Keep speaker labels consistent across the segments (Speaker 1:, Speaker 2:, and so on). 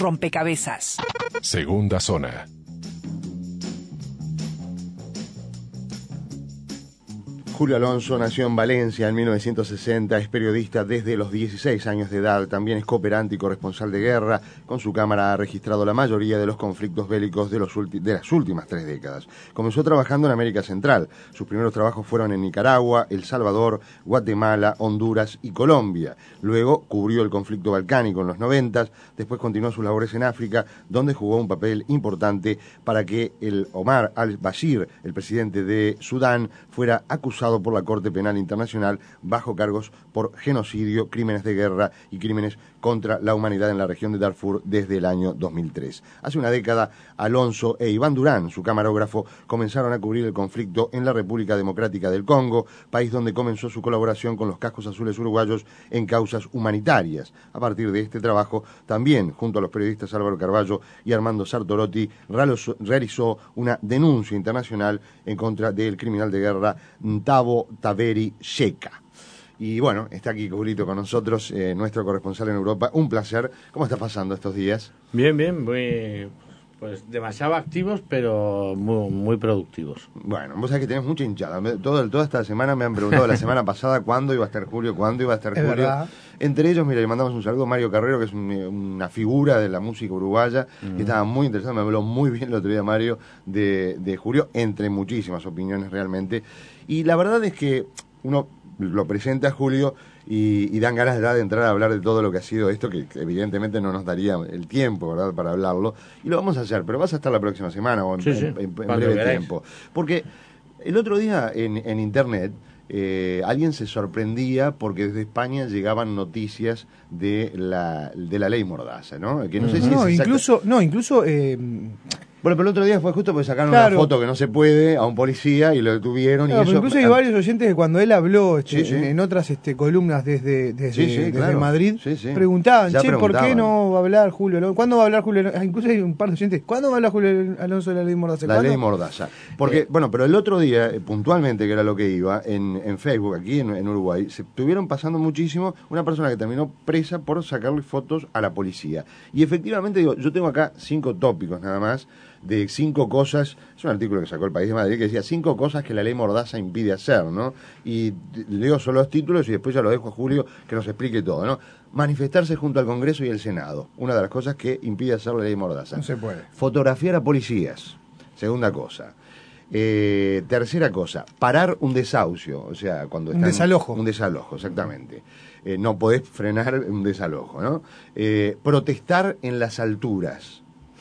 Speaker 1: rompecabezas.
Speaker 2: Segunda zona.
Speaker 3: Julio Alonso nació en Valencia en 1960, es periodista desde los 16 años de edad, también es cooperante y corresponsal de guerra. Con su cámara ha registrado la mayoría de los conflictos bélicos de las últimas 3 décadas. Comenzó trabajando en América Central. Sus primeros trabajos fueron en Nicaragua, El Salvador, Guatemala, Honduras y Colombia. Luego cubrió el conflicto balcánico en los 90, después continuó sus labores en África, donde jugó un papel importante para que el Omar al-Bashir, el presidente de Sudán, fuera acusado por la Corte Penal Internacional bajo cargos por genocidio, crímenes de guerra y crímenes contra la humanidad en la región de Darfur desde el año 2003. Hace una década, Alonso e Iván Durán, su camarógrafo, comenzaron a cubrir el conflicto en la República Democrática del Congo, país donde comenzó su colaboración con los Cascos Azules uruguayos en causas humanitarias. A partir de este trabajo, también, junto a los periodistas Álvaro Carballo y Armando Sartorotti, realizó una denuncia internacional en contra del criminal de guerra Thabo Taveri Sheka. Y bueno, está aquí Julito con nosotros, nuestro corresponsal en Europa. Un placer. ¿Cómo está pasando estos días?
Speaker 4: Bien, muy, pues demasiado activos, pero muy productivos.
Speaker 3: Bueno, vos sabés que tenés mucha hinchada. Toda esta semana me han preguntado, la semana pasada, cuándo iba a estar Julio, cuándo iba a estar Julio.
Speaker 5: Verdad.
Speaker 3: Entre ellos, mira, le mandamos un saludo a Mario Carrero, que es una figura de la música uruguaya, que estaba muy interesado, me habló muy bien el otro día Mario de Julio, entre muchísimas opiniones realmente. Y la verdad es que uno lo presenta a Julio y dan ganas de entrar a hablar de todo lo que ha sido esto, que evidentemente no nos daría el tiempo, ¿verdad?, para hablarlo. Y lo vamos a hacer, pero vas a estar la próxima semana o en breve tiempo. Porque el otro día en Internet alguien se sorprendía porque desde España llegaban noticias de la ley Mordaza, ¿no? Que no sé si
Speaker 5: incluso
Speaker 3: bueno, pero el otro día fue justo porque sacaron una foto que no se puede a un policía y lo detuvieron.
Speaker 5: Claro,
Speaker 3: y eso,
Speaker 5: incluso hay varios oyentes que cuando él habló en otras columnas desde
Speaker 3: claro.
Speaker 5: Madrid, preguntaban, ¿por qué no va a hablar Julio Alonso? ¿Cuándo va a hablar Julio Alonso? Incluso hay un par de oyentes, ¿cuándo va a hablar Julio Alonso de la ley Mordaza?
Speaker 3: La ley Mordaza. Porque, bueno, pero el otro día, puntualmente, que era lo que iba, en Facebook, aquí en Uruguay, se estuvieron pasando muchísimo una persona que terminó presa por sacarle fotos a la policía. Y efectivamente, digo, yo tengo acá 5 tópicos nada más, de 5 cosas, es un artículo que sacó El País de Madrid que decía 5 cosas que la ley Mordaza impide hacer, ¿no? Y leo solo los títulos y después ya lo dejo a Julio que nos explique todo, ¿no? Manifestarse junto al Congreso y el Senado, una de las cosas que impide hacer la ley Mordaza.
Speaker 5: No se puede.
Speaker 3: Fotografiar a policías, segunda cosa. Tercera cosa, parar un desahucio, o sea, cuando
Speaker 5: un desalojo.
Speaker 3: Un desalojo, exactamente. No podés frenar un desalojo, ¿no? Protestar en las alturas.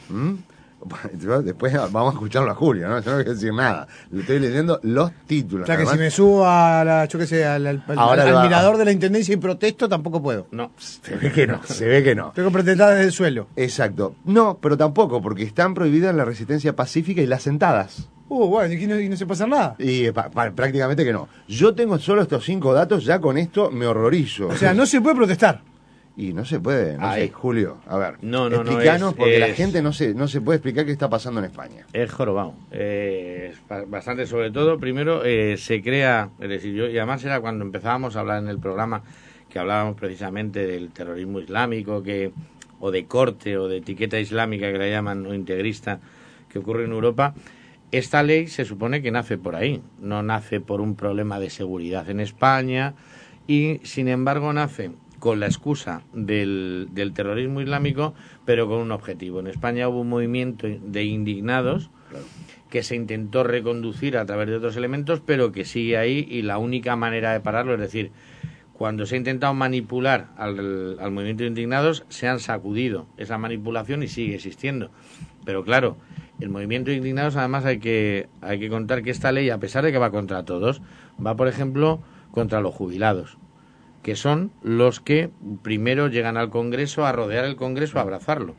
Speaker 3: Después vamos a escucharlo a Julio, ¿no? Yo no voy a decir nada. Le estoy leyendo los títulos.
Speaker 5: O sea, que si me subo a al mirador de la Intendencia y protesto, tampoco puedo.
Speaker 3: No, se ve que no.
Speaker 5: Tengo que protestar desde el suelo.
Speaker 3: Exacto. No, pero tampoco, porque están prohibidas la resistencia pacífica y las sentadas.
Speaker 5: Bueno, y no se puede hacer nada.
Speaker 3: Y prácticamente que no. Yo tengo solo estos 5 datos, ya con esto me horrorizo.
Speaker 5: O sea, no se puede protestar.
Speaker 3: Y no se puede, no sé, Julio, a ver,
Speaker 4: explícanos,
Speaker 3: porque la gente no se puede explicar qué está pasando en España.
Speaker 4: Es jorobado, bastante, sobre todo, primero se crea, es decir, y además era cuando empezábamos a hablar en el programa, que hablábamos precisamente del terrorismo islámico, o de corte, o de etiqueta islámica, que la llaman, o integrista, que ocurre en Europa. Esta ley se supone que nace por ahí, no nace por un problema de seguridad en España, y sin embargo nace con la excusa del terrorismo islámico, pero con un objetivo. En España hubo un movimiento de indignados que se intentó reconducir a través de otros elementos, pero que sigue ahí, y la única manera de pararlo, es decir, cuando se ha intentado manipular al movimiento de indignados, se han sacudido esa manipulación y sigue existiendo. Pero claro, el movimiento de indignados, además hay que contar que esta ley, a pesar de que va contra todos, va, por ejemplo, contra los jubilados, que son los que primero llegan al Congreso, a rodear el Congreso, a abrazarlo.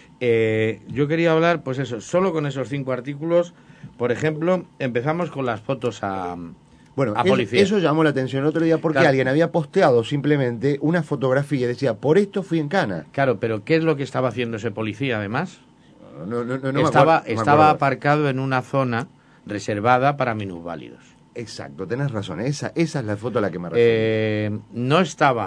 Speaker 4: Yo quería hablar, pues eso, solo con esos 5 artículos. Por ejemplo, empezamos con las fotos a policía.
Speaker 3: Eso llamó la atención el otro día porque alguien había posteado simplemente una fotografía y decía, por esto fui en cana.
Speaker 4: Claro, pero ¿qué es lo que estaba haciendo ese policía, además?
Speaker 3: No
Speaker 4: estaba aparcado en una zona reservada para minusválidos.
Speaker 3: Exacto, tenés razón, esa es la foto a la que me refiero.
Speaker 4: No estaba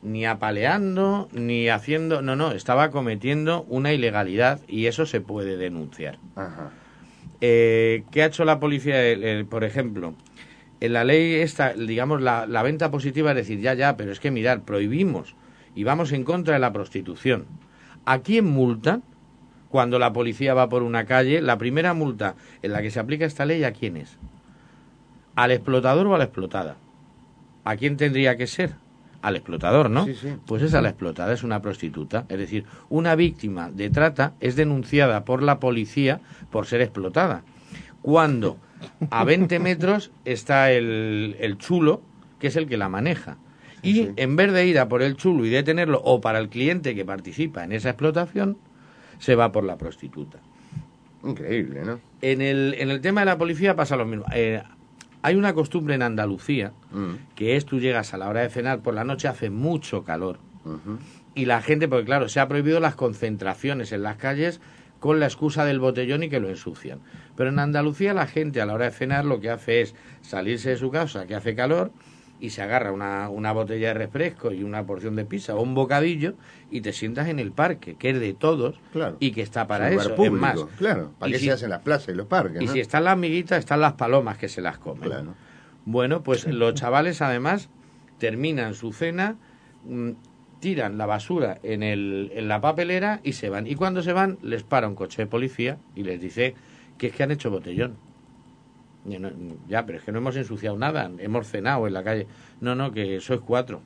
Speaker 4: ni apaleando, ni haciendo... No, estaba cometiendo una ilegalidad y eso se puede denunciar.
Speaker 3: Ajá.
Speaker 4: ¿Qué ha hecho la policía? Por ejemplo, en la ley esta, digamos, la venta positiva es decir, ya, pero es que mirar, prohibimos y vamos en contra de la prostitución. ¿A quién multan cuando la policía va por una calle? La primera multa en la que se aplica esta ley, ¿a quién es? ¿Al explotador o a la explotada? ¿A quién tendría que ser? Al explotador, ¿no?
Speaker 3: Sí, sí.
Speaker 4: Pues es a la explotada, es una prostituta. Es decir, una víctima de trata es denunciada por la policía por ser explotada. Cuando a 20 metros está el chulo, que es el que la maneja. Y en vez de ir a por el chulo y detenerlo, o para el cliente que participa en esa explotación, se va por la prostituta.
Speaker 3: Increíble, ¿no?
Speaker 4: En el tema de la policía pasa lo mismo. Hay una costumbre en Andalucía, que es tú llegas a la hora de cenar por la noche, hace mucho calor, y la gente, porque claro, se ha prohibido las concentraciones en las calles con la excusa del botellón y que lo ensucian. Pero en Andalucía la gente a la hora de cenar lo que hace es salirse de su casa, que hace calor, y se agarra una botella de refresco y una porción de pizza o un bocadillo y te sientas en el parque, que es de todos,
Speaker 3: claro,
Speaker 4: y que está para eso.
Speaker 3: Público,
Speaker 4: es más,
Speaker 3: claro, ¿para qué se hacen las plazas y los parques?
Speaker 4: Y
Speaker 3: ¿no?
Speaker 4: si están las miguitas, están las palomas que se las comen.
Speaker 3: Claro.
Speaker 4: Bueno, pues los chavales además terminan su cena, tiran la basura en la papelera y se van. Y cuando se van, les para un coche de policía y les dice que es que han hecho botellón. Ya, pero es que no hemos ensuciado nada, hemos cenado en la calle. No, que sois 4.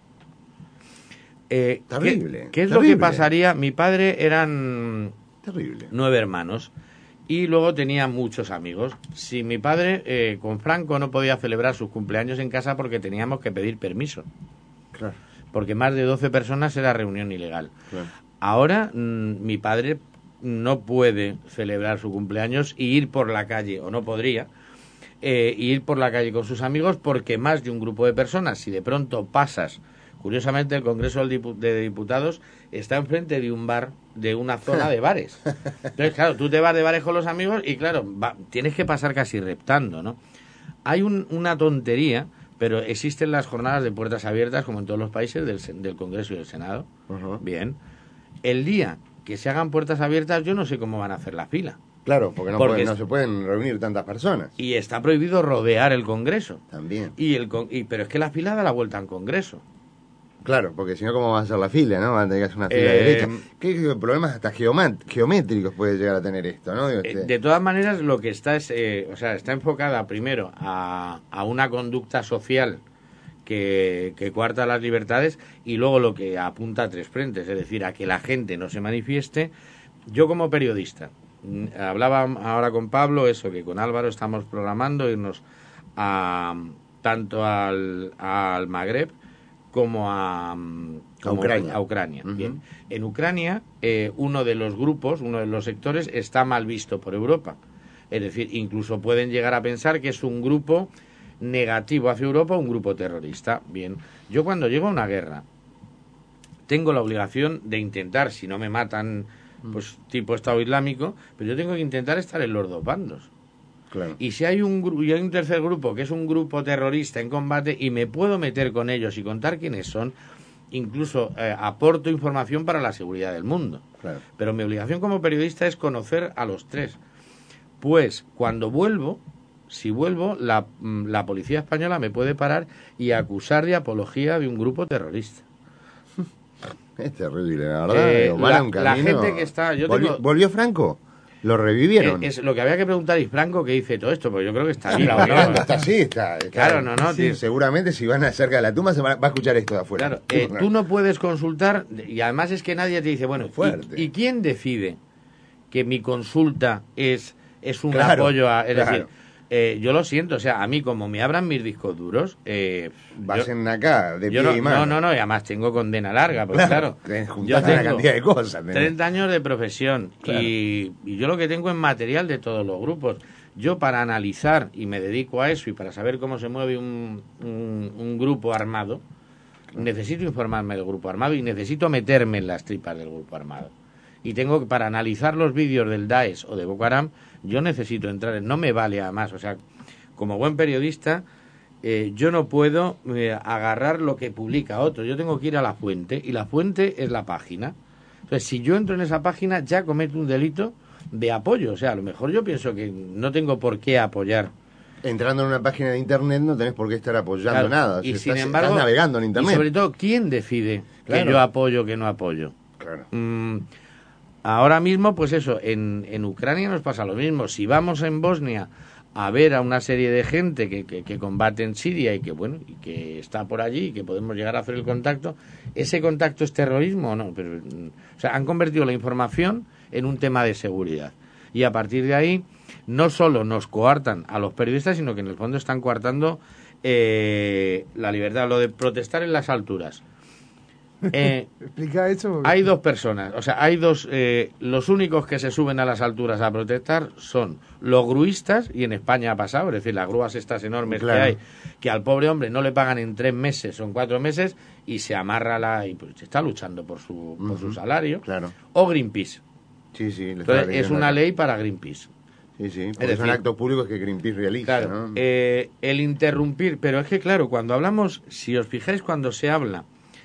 Speaker 3: Terrible.
Speaker 4: ¿Qué es lo que pasaría? Mi padre eran
Speaker 3: terrible.
Speaker 4: 9 hermanos y luego tenía muchos amigos. Si mi padre con Franco no podía celebrar sus cumpleaños en casa porque teníamos que pedir permiso.
Speaker 3: Claro.
Speaker 4: Porque más de 12 personas era reunión ilegal.
Speaker 3: Claro.
Speaker 4: Ahora mi padre no puede celebrar su cumpleaños y ir por la calle, o no podría, ir por la calle con sus amigos porque más de un grupo de personas, si de pronto pasas, curiosamente el Congreso de Diputados está enfrente de un bar, de una zona de bares. Entonces, claro, tú te vas de bares con los amigos y claro, tienes que pasar casi reptando, ¿no? Hay una tontería, pero existen las jornadas de puertas abiertas como en todos los países del Congreso y del Senado. Bien. El día que se hagan puertas abiertas, yo no sé cómo van a hacer la fila.
Speaker 3: Claro, porque no se pueden reunir tantas personas.
Speaker 4: Y está prohibido rodear el Congreso.
Speaker 3: También.
Speaker 4: Pero es que la fila da la vuelta al Congreso.
Speaker 3: Claro, porque si no, ¿cómo va a ser la fila, no? Va a tener que hacer una fila derecha. ¿Qué problemas hasta geométricos puede llegar a tener esto, no?
Speaker 4: De todas maneras, lo que está es... está enfocada primero a una conducta social que coarta las libertades y luego lo que apunta a 3 frentes, es decir, a que la gente no se manifieste. Yo como periodista, hablaba ahora con Pablo, que con Álvaro estamos programando irnos tanto al Magreb como a Ucrania. Bien. En Ucrania, uno de los grupos, uno de los sectores, está mal visto por Europa. Es decir, incluso pueden llegar a pensar que es un grupo negativo hacia Europa, un grupo terrorista. Bien, yo cuando llego a una guerra tengo la obligación de intentar, si no me matan, pues tipo Estado Islámico, pero yo tengo que intentar estar en los 2 bandos.
Speaker 3: Claro.
Speaker 4: Y si hay un tercer grupo que es un grupo terrorista en combate y me puedo meter con ellos y contar quiénes son, incluso aporto información para la seguridad del mundo.
Speaker 3: Claro.
Speaker 4: Pero mi obligación como periodista es conocer a los 3. Pues cuando vuelvo, si vuelvo, la policía española me puede parar y acusar de apología de un grupo terrorista.
Speaker 3: Es terrible, la verdad.
Speaker 4: La gente que está...
Speaker 3: ¿Volvió Franco? ¿Lo revivieron?
Speaker 4: Es lo que había que preguntar y Franco que dice todo esto, porque yo creo que está vivo.
Speaker 3: Está.
Speaker 4: Claro, no.
Speaker 3: Sí, seguramente si van cerca de la tumba se va a escuchar esto de afuera.
Speaker 4: Claro, tú no puedes consultar, y además es que nadie te dice, bueno, ¿y quién decide que mi consulta es un apoyo a... Es decir, yo lo siento, o sea, a mí como me abran mis discos duros...
Speaker 3: Vasen acá, de pie y mano.
Speaker 4: No, y además tengo condena larga, porque claro
Speaker 3: yo tengo una cantidad de cosas.
Speaker 4: 30 años de profesión, claro. y yo lo que tengo es material de todos los grupos. Yo para analizar, y me dedico a eso, y para saber cómo se mueve un grupo armado, necesito informarme del grupo armado y necesito meterme en las tripas del grupo armado. Y tengo que, para analizar los vídeos del Daesh o de Boko Haram, yo necesito entrar, no me vale a más. O sea, como buen periodista, yo no puedo agarrar lo que publica otro. Yo tengo que ir a la fuente, y la fuente es la página. Entonces, si yo entro en esa página, ya cometo un delito de apoyo. O sea, a lo mejor yo pienso que no tengo por qué apoyar.
Speaker 3: Entrando en una página de internet no tenés por qué estar apoyando nada.
Speaker 4: Y
Speaker 3: si
Speaker 4: sin
Speaker 3: estás,
Speaker 4: embargo,
Speaker 3: estás navegando en internet.
Speaker 4: Y sobre todo, ¿quién decide que yo apoyo o que no apoyo?
Speaker 3: Claro.
Speaker 4: Ahora mismo, pues eso, en Ucrania nos pasa lo mismo. Si vamos en Bosnia a ver a una serie de gente que combate en Siria y que está por allí y que podemos llegar a hacer el contacto, ¿ese contacto es terrorismo o no? Pero, o sea, han convertido la información en un tema de seguridad. Y a partir de ahí, no solo nos coartan a los periodistas, sino que en el fondo están coartando la libertad, lo de protestar en las alturas.
Speaker 5: Explica eso.
Speaker 4: Hay dos personas, o sea, hay dos, los únicos que se suben a las alturas a protestar son los gruistas, y en España ha pasado, es decir, las grúas estas enormes que hay, que al pobre hombre no le pagan en 3 meses o en 4 meses, y se amarra y pues está luchando por su salario, o Greenpeace.
Speaker 3: Sí,
Speaker 4: entonces, es una ley para Greenpeace.
Speaker 3: Sí, porque son actos públicos que Greenpeace realiza,
Speaker 4: claro,
Speaker 3: ¿no?
Speaker 4: El interrumpir, pero es que claro, cuando hablamos, si os fijáis, cuando se habla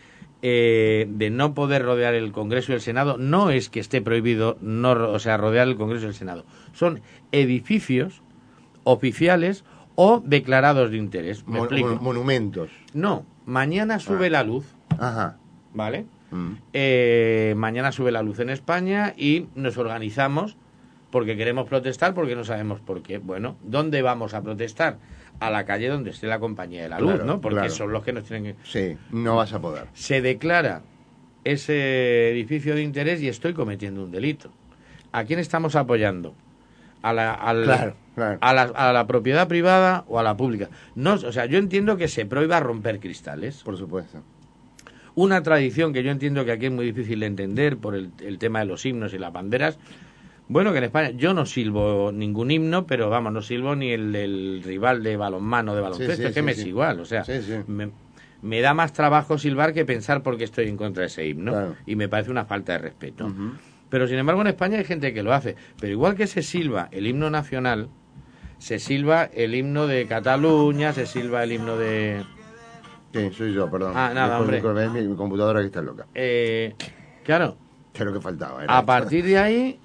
Speaker 4: de no poder rodear el Congreso y el Senado, no es que esté prohibido rodear el Congreso y el Senado, son edificios oficiales o declarados de interés. ¿Me explico?
Speaker 3: Monumentos.
Speaker 4: No, mañana sube la luz.
Speaker 3: Ajá.
Speaker 4: ¿Vale? Mañana sube la luz en España y nos organizamos porque queremos protestar, porque no sabemos por qué. Bueno, ¿dónde vamos a protestar? A la calle donde esté la compañía de la luz, ¿no? Porque son los que nos tienen que...
Speaker 3: Sí, no vas a poder.
Speaker 4: Se declara ese edificio de interés y estoy cometiendo un delito. ¿A quién estamos apoyando? ¿A la propiedad privada o a la pública? No, o sea, yo entiendo que se prohíba romper cristales.
Speaker 3: Por supuesto.
Speaker 4: Una tradición que yo entiendo que aquí es muy difícil de entender por el tema de los himnos y las banderas. Bueno, que en España yo no silbo ningún himno, pero vamos, no silbo ni el del rival de balonmano, de baloncesto, es que me es igual, o sea, me da más trabajo silbar que pensar por qué estoy en contra de ese himno, y me parece una falta de respeto. Pero sin embargo en España hay gente que lo hace, pero igual que se silba el himno nacional, se silba el himno de Cataluña, se silba el himno de...
Speaker 3: Sí, soy yo, perdón.
Speaker 4: Nada, hombre.
Speaker 3: Es mi computadora que está loca.
Speaker 4: Claro.
Speaker 3: Lo que faltaba.
Speaker 4: A partir de ahí,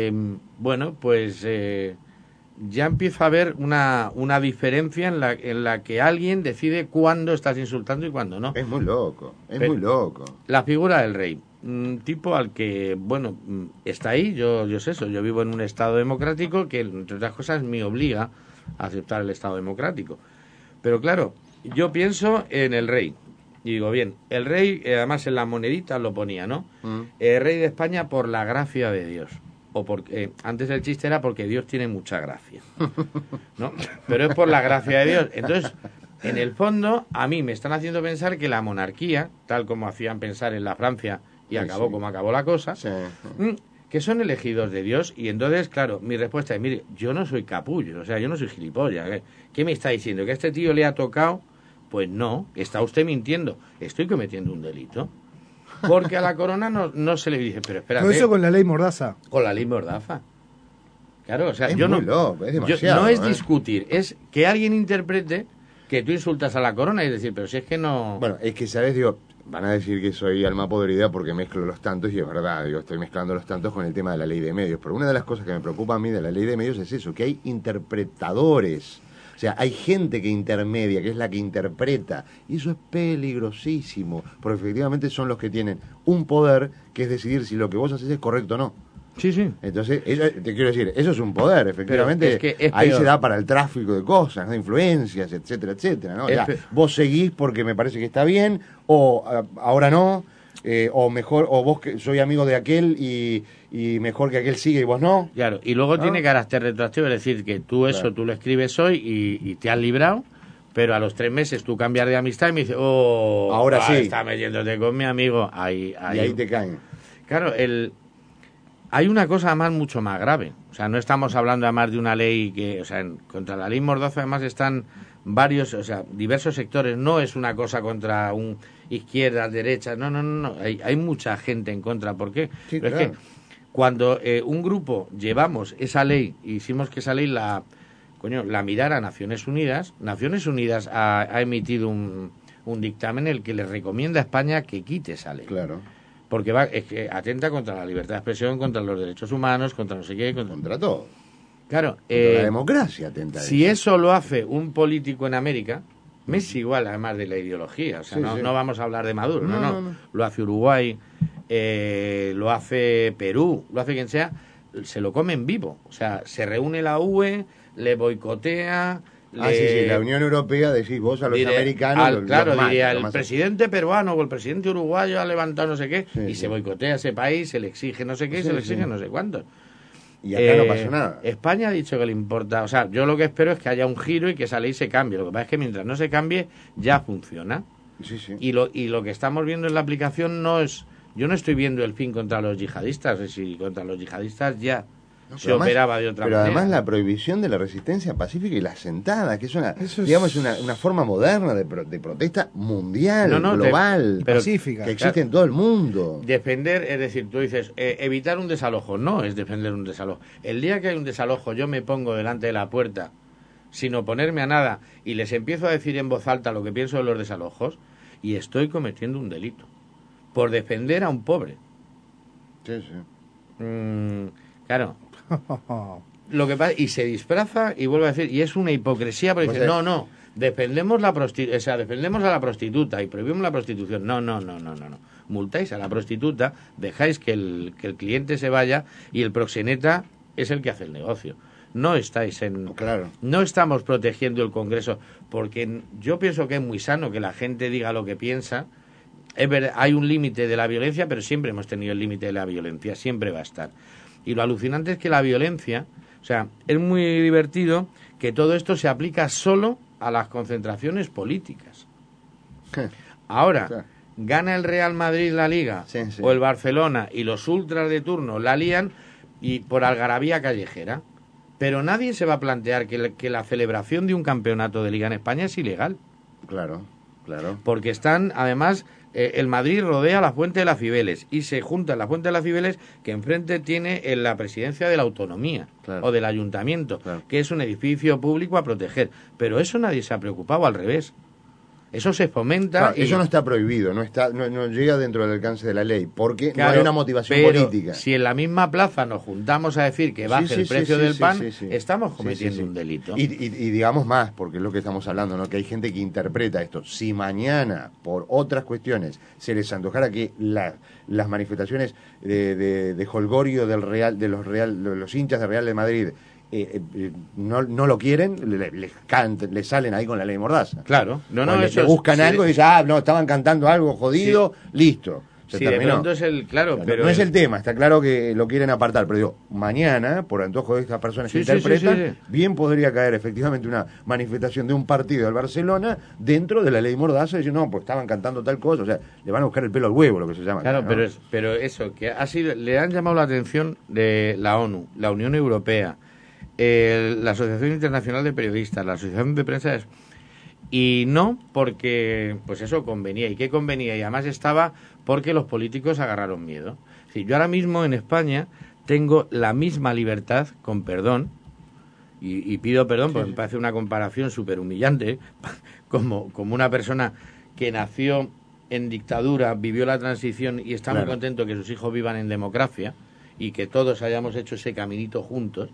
Speaker 4: ya empieza a haber una diferencia en la que alguien decide cuándo estás insultando y cuándo no.
Speaker 3: Es muy loco, muy loco.
Speaker 4: La figura del rey, un tipo al que, está ahí, yo sé eso, yo vivo en un Estado democrático que, entre otras cosas, me obliga a aceptar el Estado democrático. Pero claro, yo pienso en el rey. Y digo, bien, el rey, además en la monedita lo ponía, ¿no? El rey de España por la gracia de Dios. O porque antes el chiste era porque Dios tiene mucha gracia, ¿no? Pero es por la gracia de Dios. Entonces, en el fondo, a mí me están haciendo pensar que la monarquía, tal como hacían pensar en la Francia y acabó como acabó la cosa, que son elegidos de Dios. Y entonces, claro, mi respuesta es, mire, yo no soy capullo, o sea, yo no soy gilipollas. ¿Qué me está diciendo? ¿Que a este tío le ha tocado? Pues no, está usted mintiendo, estoy cometiendo un delito. Porque a la corona no se le dice, pero espérate.
Speaker 5: ¿Todo eso con la ley Mordaza?
Speaker 4: Con la ley Mordaza. Claro, o sea,
Speaker 3: es muy loco, es demasiado.
Speaker 4: No es discutir, es que alguien interprete que tú insultas a la corona y decir, pero si es que no...
Speaker 3: Bueno, es que, ¿sabes? Digo, van a decir que soy alma podrida porque mezclo los tantos, y es verdad, digo, estoy mezclando los tantos con el tema de la ley de medios. Pero una de las cosas que me preocupa a mí de la ley de medios es eso, que hay interpretadores. O sea, hay gente que intermedia, que es la que interpreta, y eso es peligrosísimo, porque efectivamente son los que tienen un poder, que es decidir si lo que vos haces es correcto o no.
Speaker 4: Sí, sí.
Speaker 3: Entonces, te quiero decir, eso es un poder, efectivamente.
Speaker 4: Es que es
Speaker 3: ahí
Speaker 4: peor.
Speaker 3: Se da para el tráfico de cosas, de influencias, etcétera, etcétera, ¿no? Ya, vos seguís porque me parece que está bien, o ahora no, o mejor, o vos que soy amigo de aquel y mejor que aquel sigue y vos no.
Speaker 4: Claro, y luego tiene carácter retroactivo, es decir, que tú tú lo escribes hoy y te has librado, pero a los 3 meses tú cambias de amistad y me dices,
Speaker 3: ahora sí,
Speaker 4: está metiéndote con mi amigo, ahí.
Speaker 3: Y ahí te caen.
Speaker 4: Claro, hay una cosa además mucho más grave, o sea, no estamos hablando además de una ley que, o sea, contra la ley Mordaza además están varios, o sea, diversos sectores, no es una cosa contra un izquierda, derecha, no, hay mucha gente en contra. ¿Por qué?
Speaker 3: Sí,
Speaker 4: pero claro. Es que cuando un grupo llevamos esa ley, hicimos que esa ley coño, la mirara a Naciones Unidas. Naciones Unidas ha emitido un dictamen en el que le recomienda a España que quite esa ley.
Speaker 3: Claro.
Speaker 4: Porque es que atenta contra la libertad de expresión, contra los derechos humanos, contra no sé qué.
Speaker 3: Contra todo.
Speaker 4: Claro.
Speaker 3: Contra la democracia atenta.
Speaker 4: Si eso lo hace un político en América, me es igual además de la ideología. O sea, no vamos a hablar de Maduro. No. Lo hace Uruguay, lo hace Perú, lo hace quien sea, se lo come en vivo. O sea, se reúne la UE, le boicotea...
Speaker 3: sí, la Unión Europea, decís vos a los americanos...
Speaker 4: diría, el presidente peruano o el presidente uruguayo ha levantado no sé qué, se boicotea a ese país, se le exige no sé qué, se le exige no sé cuánto.
Speaker 3: Y acá no pasó nada.
Speaker 4: España ha dicho que le importa, o sea, yo lo que espero es que haya un giro y que esa ley se cambie. Lo que pasa es que mientras no se cambie, ya funciona. Y lo que estamos viendo en la aplicación no es... Yo no estoy viendo el fin contra los yihadistas, es decir, contra los yihadistas ya... se operaba de otra manera.
Speaker 3: Pero además la prohibición de la resistencia pacífica y la sentada, que es una forma moderna de protesta mundial, global,
Speaker 5: pacífica,
Speaker 3: que existe en todo el mundo.
Speaker 4: Defender, es decir, tú dices, evitar un desalojo, no es defender un desalojo. El día que hay un desalojo yo me pongo delante de la puerta sin oponerme a nada y les empiezo a decir en voz alta lo que pienso de los desalojos y estoy cometiendo un delito por defender a un pobre.
Speaker 3: Sí.
Speaker 4: Claro. Lo que pasa, y se disfraza y vuelve a decir, y es una hipocresía, porque dice, no, defendemos defendemos a la prostituta y prohibimos la prostitución. No. Multáis a la prostituta, dejáis que el cliente se vaya y el proxeneta es el que hace el negocio. No estáis no estamos protegiendo el Congreso, porque yo pienso que es muy sano que la gente diga lo que piensa. Es verdad, hay un límite de la violencia, pero siempre hemos tenido el límite de la violencia, siempre va a estar. Y lo alucinante es que la violencia, o sea, es muy divertido que todo esto se aplica solo a las concentraciones políticas. Ahora, gana el Real Madrid la Liga o el Barcelona y los ultras de turno la lían y por algarabía callejera. Pero nadie se va a plantear que la celebración de un campeonato de Liga en España es ilegal.
Speaker 3: Claro.
Speaker 4: Porque están, además... el Madrid rodea la Fuente de las Cibeles y se junta en la Fuente de las Cibeles que enfrente tiene la presidencia de la autonomía o del ayuntamiento, que es un edificio público a proteger. Pero eso nadie se ha preocupado, al revés. Eso se fomenta.
Speaker 3: Eso no está prohibido, no llega dentro del alcance de la ley, porque no hay una motivación política.
Speaker 4: Si en la misma plaza nos juntamos a decir que baje el precio del pan, estamos cometiendo un delito.
Speaker 3: Y digamos más, porque es lo que estamos hablando, ¿no? Que hay gente que interpreta esto. Si mañana, por otras cuestiones, se les antojara que las manifestaciones de jolgorio de los hinchas de Real de Madrid no lo quieren, les salen ahí con la ley Mordaza.
Speaker 4: Claro,
Speaker 3: le buscan algo y dicen, estaban cantando algo jodido, listo. Se terminó.
Speaker 4: De pronto pero
Speaker 3: no es el tema, está claro que lo quieren apartar, pero digo, mañana, por antojo de estas personas que interpretan, bien podría caer efectivamente una manifestación de un partido del Barcelona dentro de la ley Mordaza y decir, no, pues estaban cantando tal cosa, o sea, le van a buscar el pelo al huevo, lo que se llama.
Speaker 4: Claro,
Speaker 3: ¿no?
Speaker 4: pero eso, que le han llamado la atención de la ONU, la Unión Europea, la Asociación Internacional de Periodistas, la Asociación de Prensa, y no porque, pues eso convenía. ¿Y qué convenía? Y además estaba porque los políticos agarraron miedo. Es decir, yo ahora mismo en España tengo la misma libertad, con perdón, y pido perdón porque me parece una comparación súper humillante, como una persona que nació en dictadura, vivió la transición y está muy contento que sus hijos vivan en democracia y que todos hayamos hecho ese caminito juntos.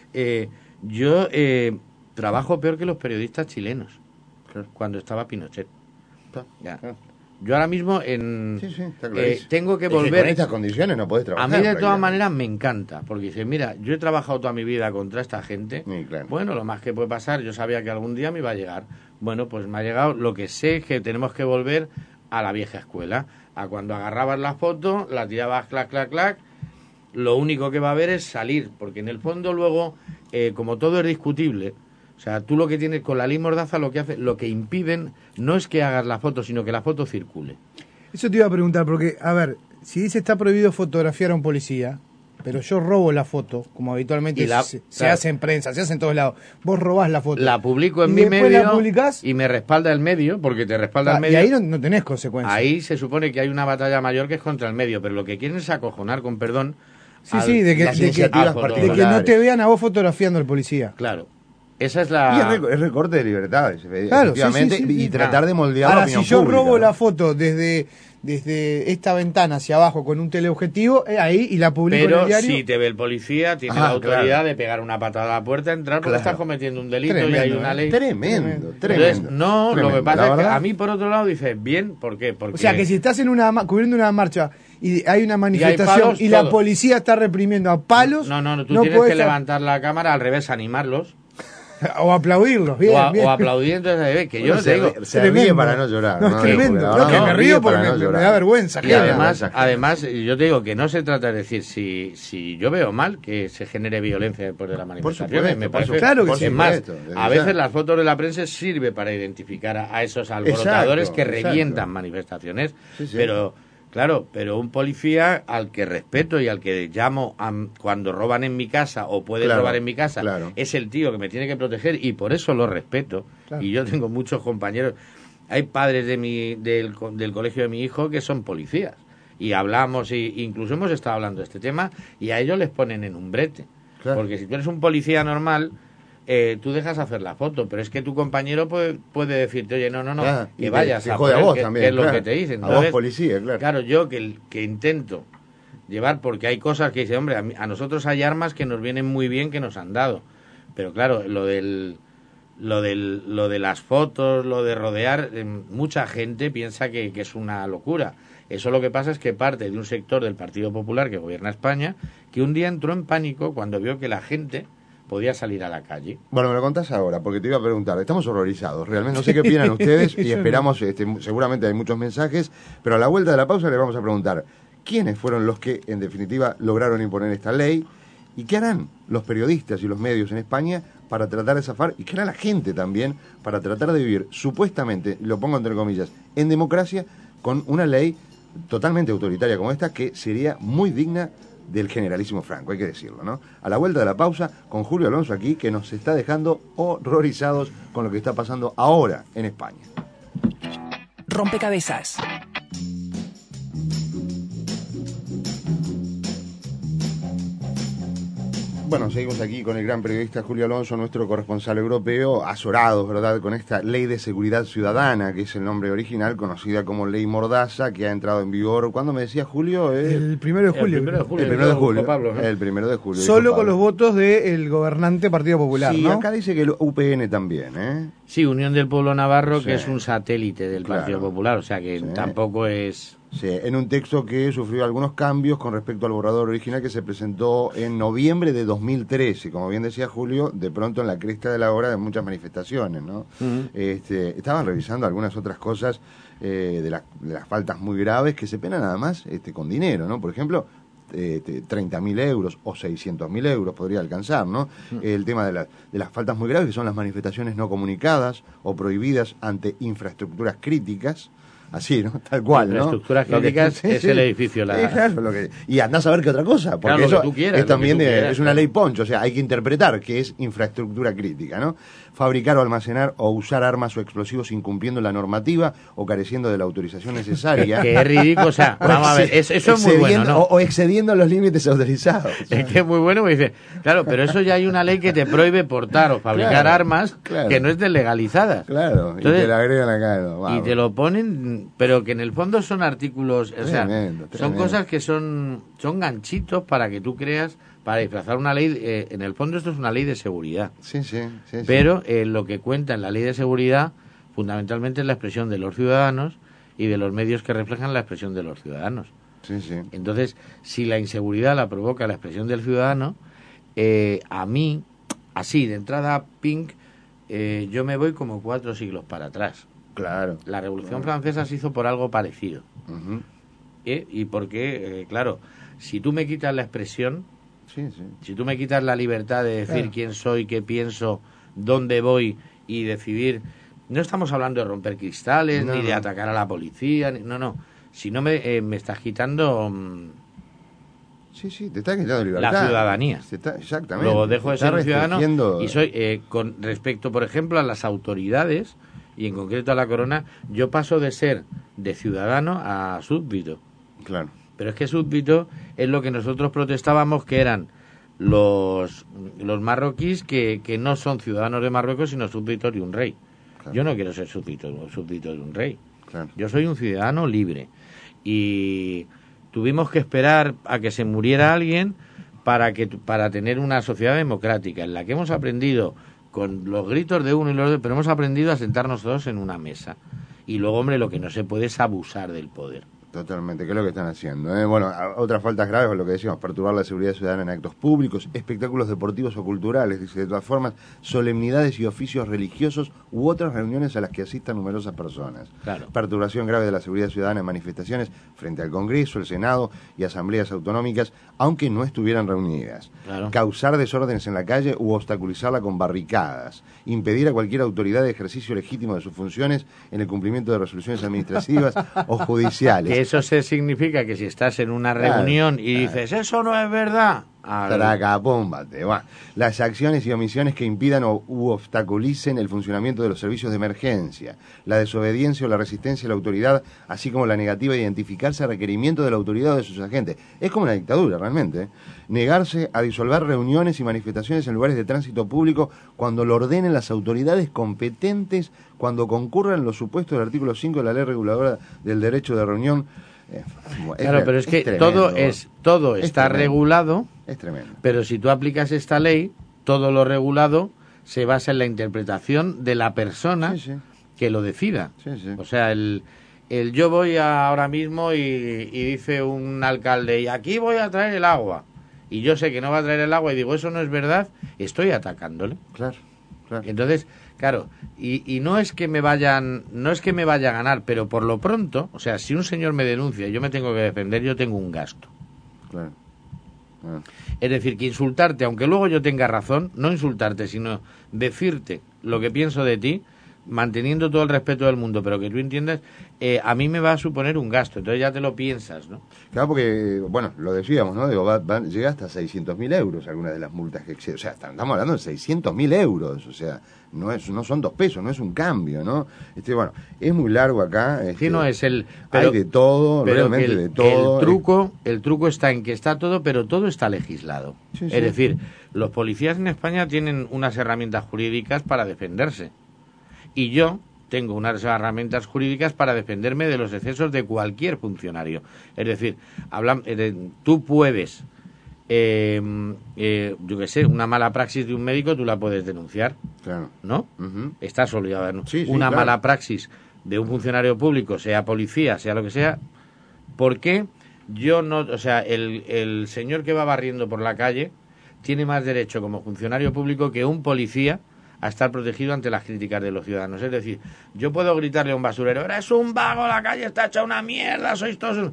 Speaker 4: Yo trabajo peor que los periodistas chilenos cuando estaba Pinochet. Yo ahora mismo tengo que volver.
Speaker 3: En estas condiciones no podés trabajar.
Speaker 4: A mí de todas maneras me encanta, porque dice, mira, yo he trabajado toda mi vida contra esta gente. Bueno, lo más que puede pasar, yo sabía que algún día me iba a llegar. Bueno, pues me ha llegado. Lo que sé es que tenemos que volver a la vieja escuela, a cuando agarrabas la foto, la tirabas clac, clac, clac. Lo único que va a haber es salir, porque en el fondo luego, como todo es discutible, o sea, tú lo que tienes con la ley Mordaza, lo que impiden no es que hagas la foto, sino que la foto circule.
Speaker 5: Eso te iba a preguntar, porque, a ver, si dice está prohibido fotografiar a un policía, pero yo robo la foto, como habitualmente se hace en prensa, se hace en todos lados, vos robás la foto.
Speaker 4: La publico en mi medio
Speaker 5: la publicás,
Speaker 4: y me respalda el medio, porque te respalda el medio.
Speaker 5: Y ahí no tenés consecuencias.
Speaker 4: Ahí se supone que hay una batalla mayor que es contra el medio, pero lo que quieren es acojonar, con perdón,
Speaker 5: de que no te vean a vos fotografiando al policía.
Speaker 4: Claro. Esa es la...
Speaker 3: Y es recorte de libertades,
Speaker 5: Claro,
Speaker 3: efectivamente,
Speaker 5: sí.
Speaker 3: y tratar de moldear la
Speaker 5: Ahora,
Speaker 3: opinión
Speaker 5: si yo
Speaker 3: pública,
Speaker 5: robo
Speaker 3: ¿no?
Speaker 5: la foto desde esta ventana hacia abajo con un teleobjetivo, ahí y la publico en
Speaker 4: Pero
Speaker 5: el diario.
Speaker 4: si te ve el policía, tiene
Speaker 3: Ah,
Speaker 4: la autoridad
Speaker 3: claro.
Speaker 4: de pegar una patada a la puerta, entrar porque
Speaker 3: Claro.
Speaker 4: estás cometiendo un delito y
Speaker 5: Tremendo,
Speaker 4: hay una ley.
Speaker 3: Tremendo.
Speaker 4: Entonces, no, lo
Speaker 3: Tremendo.
Speaker 4: que pasa
Speaker 3: La
Speaker 4: es que
Speaker 3: verdad,
Speaker 4: a mí, por otro lado, dices, bien, ¿por qué? Porque...
Speaker 5: O sea, que si estás cubriendo una marcha y hay una manifestación
Speaker 4: palos,
Speaker 5: y la
Speaker 4: todo.
Speaker 5: policía está reprimiendo a palos,
Speaker 4: No, tú tienes que
Speaker 5: puedes
Speaker 4: levantar la cámara, al revés, animarlos.
Speaker 5: o aplaudirlos, bien,
Speaker 4: o aplaudir, entonces, que yo
Speaker 3: Uno
Speaker 4: no te digo...
Speaker 3: se ríe para no llorar.
Speaker 5: No, es tremendo.
Speaker 3: Porque la
Speaker 5: No, que
Speaker 3: verdad,
Speaker 5: me
Speaker 3: uno
Speaker 5: río
Speaker 3: ríe
Speaker 5: porque
Speaker 3: para no
Speaker 5: me
Speaker 3: llorar.
Speaker 5: da vergüenza.
Speaker 4: Y
Speaker 5: ajena.
Speaker 4: además, yo te digo que no se trata de decir si yo veo mal que se genere violencia después de la manifestación.
Speaker 3: supuesto,
Speaker 4: Me
Speaker 3: por
Speaker 4: parece,
Speaker 5: supuesto. Claro que sí.
Speaker 4: es más,
Speaker 3: Por supuesto,
Speaker 4: a veces las fotos de la prensa sirve para identificar a esos alborotadores
Speaker 3: Exacto,
Speaker 4: que
Speaker 3: exacto.
Speaker 4: revientan manifestaciones,
Speaker 3: Sí.
Speaker 4: pero un policía al que respeto y al que llamo cuando roban en mi casa o pueden
Speaker 3: Claro,
Speaker 4: robar en mi casa,
Speaker 3: claro.
Speaker 4: es el tío que me tiene que proteger y por eso lo respeto.
Speaker 5: Claro.
Speaker 4: Y yo tengo muchos compañeros, hay padres del colegio de mi hijo que son policías y hablamos, y incluso hemos estado hablando de este tema y a ellos les ponen en un brete.
Speaker 3: Claro.
Speaker 4: Porque si tú eres un policía normal, tú dejas hacer la foto, pero es que tu compañero puede decirte, oye, no,
Speaker 3: Claro, y
Speaker 4: que vayas
Speaker 3: te
Speaker 4: a
Speaker 3: jode
Speaker 4: por
Speaker 3: a
Speaker 4: él,
Speaker 3: vos
Speaker 4: que
Speaker 3: también,
Speaker 4: es lo
Speaker 3: claro.
Speaker 4: que te dicen.
Speaker 3: A vos, policía, claro.
Speaker 4: Claro, yo que intento llevar, porque hay cosas que dice, hombre, a nosotros hay armas que nos vienen muy bien, que nos han dado, pero claro, lo de las fotos, lo de rodear, mucha gente piensa que es una locura. Eso lo que pasa es que parte de un sector del Partido Popular que gobierna España, que un día entró en pánico cuando vio que la gente podía salir a la calle.
Speaker 3: Bueno, me lo contás ahora, porque te iba a preguntar. Estamos horrorizados, realmente. No sé qué opinan ustedes y esperamos, seguramente hay muchos mensajes, pero a la vuelta de la pausa le vamos a preguntar quiénes fueron los que, en definitiva, lograron imponer esta ley y qué harán los periodistas y los medios en España para tratar de zafar, y qué hará la gente también para tratar de vivir, supuestamente, lo pongo entre comillas, en democracia, con una ley totalmente autoritaria como esta, que sería muy digna del generalísimo Franco, hay que decirlo, ¿no? A la vuelta de la pausa, con Julio Alonso aquí, que nos está dejando horrorizados con lo que está pasando ahora en España.
Speaker 1: Rompecabezas.
Speaker 3: Bueno, seguimos aquí con el gran periodista Julio Alonso, nuestro corresponsal europeo, azorados, ¿verdad?, con esta Ley de Seguridad Ciudadana, que es el nombre original, conocida como Ley Mordaza, que ha entrado en vigor, ¿cuándo me decía Julio?
Speaker 5: El 1 de julio.
Speaker 4: El 1 de julio.
Speaker 3: El 1 de julio.
Speaker 4: Pablo, ¿no?
Speaker 3: El 1 de julio.
Speaker 5: Solo
Speaker 3: dijo
Speaker 5: con los
Speaker 3: Pablo.
Speaker 5: votos del gobernante Partido Popular,
Speaker 3: Sí,
Speaker 5: ¿no?
Speaker 3: acá dice que el UPN también, ¿eh?
Speaker 4: Sí, Unión del Pueblo Navarro,
Speaker 3: Sí.
Speaker 4: que es un satélite del
Speaker 3: Claro.
Speaker 4: Partido Popular, o sea que
Speaker 3: Sí.
Speaker 4: tampoco es...
Speaker 3: Sí, en un texto que sufrió algunos cambios con respecto al borrador original que se presentó en noviembre de 2013. Como bien decía Julio, de pronto en la cresta de la hora de muchas manifestaciones, ¿no? Estaban revisando algunas otras cosas de las faltas muy graves que se penan además con dinero, ¿no? Por ejemplo, 30.000 euros o 600.000 euros podría alcanzar, ¿no? El tema de las faltas muy graves, que son las manifestaciones no comunicadas o prohibidas ante infraestructuras críticas. Así, ¿no? Tal cual, ¿no?
Speaker 4: Infraestructuras críticas es el edificio.
Speaker 3: Sí, claro, y andás a ver qué otra cosa, porque
Speaker 4: Claro, lo
Speaker 3: eso
Speaker 4: que tú quieras,
Speaker 3: es también
Speaker 4: lo que tú quieras,
Speaker 3: es una ley poncho, o sea, hay que interpretar qué es infraestructura crítica, ¿no? Fabricar o almacenar o usar armas o explosivos incumpliendo la normativa o careciendo de la autorización necesaria.
Speaker 4: Que es ridículo, o sea, vamos a ver, eso es muy bueno, ¿no?
Speaker 3: O excediendo los límites autorizados.
Speaker 4: Es que es muy bueno, me dice, claro, pero eso ya hay una ley que te prohíbe portar o fabricar
Speaker 3: Claro,
Speaker 4: armas
Speaker 3: claro.
Speaker 4: que no es deslegalizada.
Speaker 3: Claro,
Speaker 4: Entonces,
Speaker 3: y te la agregan acá. ¿no?
Speaker 4: Y
Speaker 3: Vamos.
Speaker 4: te lo ponen, pero que en el fondo son artículos, o sea,
Speaker 3: Tremendo,
Speaker 4: son
Speaker 3: tremendo.
Speaker 4: cosas que son ganchitos para que tú creas, para disfrazar una ley. En el fondo esto es una ley de seguridad.
Speaker 3: Sí.
Speaker 4: Pero lo que cuenta en la ley de seguridad fundamentalmente es la expresión de los ciudadanos y de los medios que reflejan la expresión de los ciudadanos.
Speaker 3: Sí.
Speaker 4: Entonces, si la inseguridad la provoca la expresión del ciudadano, a mí, así, de entrada, pink, yo me voy como 4 siglos para atrás.
Speaker 3: Claro.
Speaker 4: La Revolución Francesa se hizo por algo parecido.
Speaker 3: Ujú.
Speaker 4: Y porque, claro, si tú me quitas la expresión,
Speaker 3: Sí.
Speaker 4: si tú me quitas la libertad de decir
Speaker 5: Claro.
Speaker 4: quién soy, qué pienso, dónde voy y decidir, no estamos hablando de romper cristales,
Speaker 3: No,
Speaker 4: ni de
Speaker 3: no.
Speaker 4: atacar a la policía, no. Si no me estás quitando
Speaker 3: Sí, te está quitando libertad.
Speaker 4: la ciudadanía.
Speaker 3: Exactamente.
Speaker 4: Luego dejo de
Speaker 3: Te está
Speaker 4: ser un ciudadano
Speaker 3: restringiendo-
Speaker 4: y soy, con respecto, por ejemplo, a las autoridades y en concreto a la corona, yo paso de ser de ciudadano a súbdito.
Speaker 3: Claro.
Speaker 4: Pero es que súbdito es lo que nosotros protestábamos, que eran los marroquíes que no son ciudadanos de Marruecos, sino súbditos de un rey. Claro. Yo no quiero ser súbdito de un rey. Claro. Yo soy un ciudadano libre. Y tuvimos que esperar a que se muriera alguien para tener una sociedad democrática en la que hemos aprendido con los gritos de uno y los de, pero hemos aprendido a sentarnos todos en una mesa. Y luego, hombre, lo que no se puede es abusar del poder.
Speaker 3: Totalmente, ¿qué es lo que están haciendo? Bueno, otras faltas graves, es lo que decíamos, perturbar la seguridad ciudadana en actos públicos, espectáculos deportivos o culturales, dice, de todas formas, solemnidades y oficios religiosos u otras reuniones a las que asistan numerosas personas.
Speaker 4: Claro.
Speaker 3: Perturbación grave de la seguridad ciudadana en manifestaciones frente al Congreso, el Senado y asambleas autonómicas, aunque no estuvieran reunidas.
Speaker 4: Claro.
Speaker 3: Causar desórdenes en la calle u obstaculizarla con barricadas. Impedir a cualquier autoridad de ejercicio legítimo de sus funciones en el cumplimiento de resoluciones administrativas o judiciales.
Speaker 4: Eso significa que si estás en una reunión y dices, eso no es verdad.
Speaker 3: Tracapómbate. Las acciones y omisiones que impidan u obstaculicen el funcionamiento de los servicios de emergencia, la desobediencia o la resistencia a la autoridad, así como la negativa de identificarse a requerimiento de la autoridad o de sus agentes. Es como una dictadura, realmente. Negarse a disolver reuniones y manifestaciones en lugares de tránsito público cuando lo ordenen las autoridades competentes, cuando concurran los supuestos del artículo 5 de la Ley Reguladora del Derecho de Reunión.
Speaker 4: Claro, pero es que todo está regulado.
Speaker 3: Es tremendo.
Speaker 4: Pero si tú aplicas esta ley, todo lo regulado se basa en la interpretación de la persona que lo decida. O sea, yo voy ahora mismo y dice un alcalde, y aquí voy a traer el agua. Y yo sé que no va a traer el agua y digo, eso no es verdad, estoy atacándole.
Speaker 3: Claro.
Speaker 4: Entonces, claro, y no es que me vaya a ganar, pero por lo pronto, o sea, si un señor me denuncia y yo me tengo que defender, yo tengo un gasto.
Speaker 3: Claro.
Speaker 4: Es decir, que insultarte, aunque luego yo tenga razón, no insultarte, sino decirte lo que pienso de ti, manteniendo todo el respeto del mundo, pero que tú entiendas, a mí me va a suponer un gasto, entonces ya te lo piensas, ¿no?
Speaker 3: Claro, porque, bueno, lo decíamos, ¿no? Digo, llega hasta 600.000 euros algunas de las multas que exceden. O sea, estamos hablando de 600.000 euros, o sea, no son 2 pesos, no es un cambio, ¿no? Bueno, es muy largo acá.
Speaker 4: Sí, no es el...
Speaker 3: Pero, hay de todo, realmente de todo.
Speaker 4: El truco está en que está todo, pero todo está legislado. Es decir, los policías en España tienen unas herramientas jurídicas para defenderse. Y yo tengo unas herramientas jurídicas para defenderme de los excesos de cualquier funcionario. Es decir, tú puedes, yo qué sé, una mala praxis de un médico tú la puedes denunciar,
Speaker 3: claro.
Speaker 4: ¿no? Estás obligado a denunciar.
Speaker 3: Una
Speaker 4: mala praxis de un funcionario público, sea policía, sea lo que sea, ¿por qué yo no? O sea, el señor que va barriendo por la calle tiene más derecho como funcionario público que un policía a estar protegido ante las críticas de los ciudadanos. Es decir, yo puedo gritarle a un basurero, eres un vago, la calle está hecha una mierda, sois todos...